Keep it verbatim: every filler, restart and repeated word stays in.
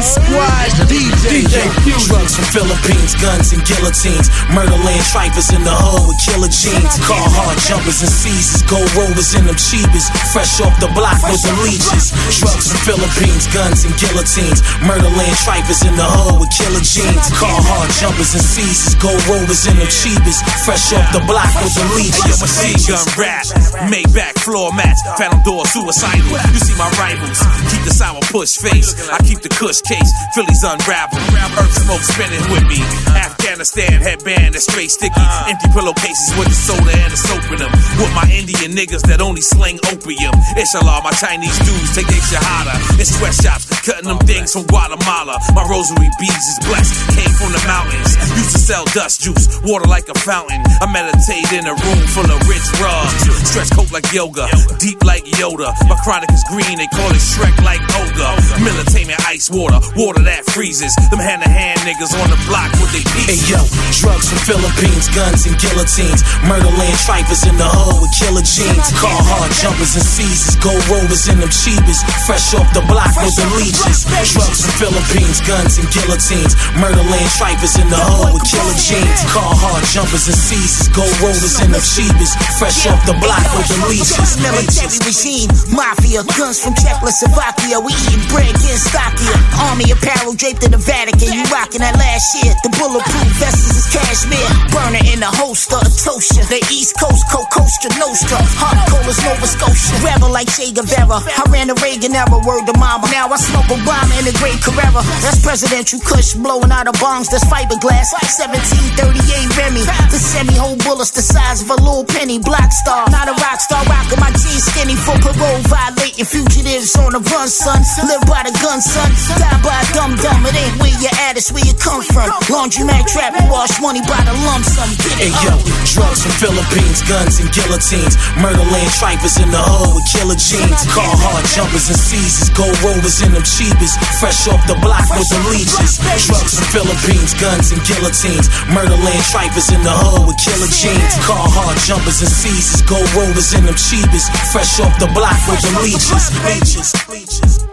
Squad, D J, D J Drugs from Philippines, guns and guillotines. Murderland trifers in the hood with killer jeans. Car hard jumpers and seizures, gold rovers in them cheapers. Fresh off the block with the leeches. Drugs from Philippines, guns and guillotines. Murderland trifers in the hood with killer jeans. Car hard jumpers and seizures, gold rovers in them cheapers. Fresh off the block with the leeches. Yo, machine gun rap, Maybach floor mats, phantom door suicidal. You see my rivals, keep the sour push face. I keep the kush case, Phillies unravel. Earth smoke spinning with me. Afghanistan headband that's straight sticky. Empty pillowcases with the soda and the soap in them. With my Indian niggas that only sling opium. Inshallah, my Chinese dudes take their shahada in sweatshops, cutting them things from Guatemala. My rosary beads is blessed, came from the mountains. Used to sell dust juice, water like a fountain. I meditate in a room full of rich rugs. Stretch coat like yoga, deep like Yoda. My chronic is green, they call it Shrek like Ogre. Militainment ice water, water that freezes. Them hand-to-hand niggas on the block with they pieces. Hey yo, drugs from Philippines, guns and guillotines. Murderland trifers in the hood with killer jeans. Car hard jumpers and seizures, gold rovers in them cheapers. Fresh off the block with the leeches. Drugs from Philippines, guns and guillotines. Murderland trifers in the hood with killer jeans. Car hard jumpers and seizures, gold rovers in them cheapers. Fresh off the block with the leeches. Military regime, mafia, guns from Czechoslovakia. We eating bread, getting stockier. Army apparel draped in the Vatican. You rocking that last shit. The bulletproof vests is cashmere. Burner in the holster, a toaster. The East Coast, Costa Nostra. Hot colas, Nova Scotia. Rebel like Che Guevara. I ran the Reagan era, word to mama. Now I smoke Obama in the Great Carrera. That's presidential kush blowing out of bombs. That's fiberglass. seventeen thirty-eight Remy. The semi-hole bullets the size of a little penny. Black star, not a rock star. Rockin' my jeans skinny for parole. Violating fugitives on the run, son. Live by the gun, son. Die by a dumb dumb. It ain't where you at, it's where you come from. Laundromat trap, you wash money by the lump sum. Hey yo, drugs from Philippines, guns and guillotines. Murderland trifers in the hood with killer jeans. Car hard jumpers and seizures, gold rovers in them cheapers. Fresh off the block with the leeches. Drugs from Philippines, guns and guillotines. Murderland trifers in the hood with killer jeans. Car hard jumpers and seizures, gold rovers in them cheapers. Fresh off the block with the leeches. Leeches, leeches.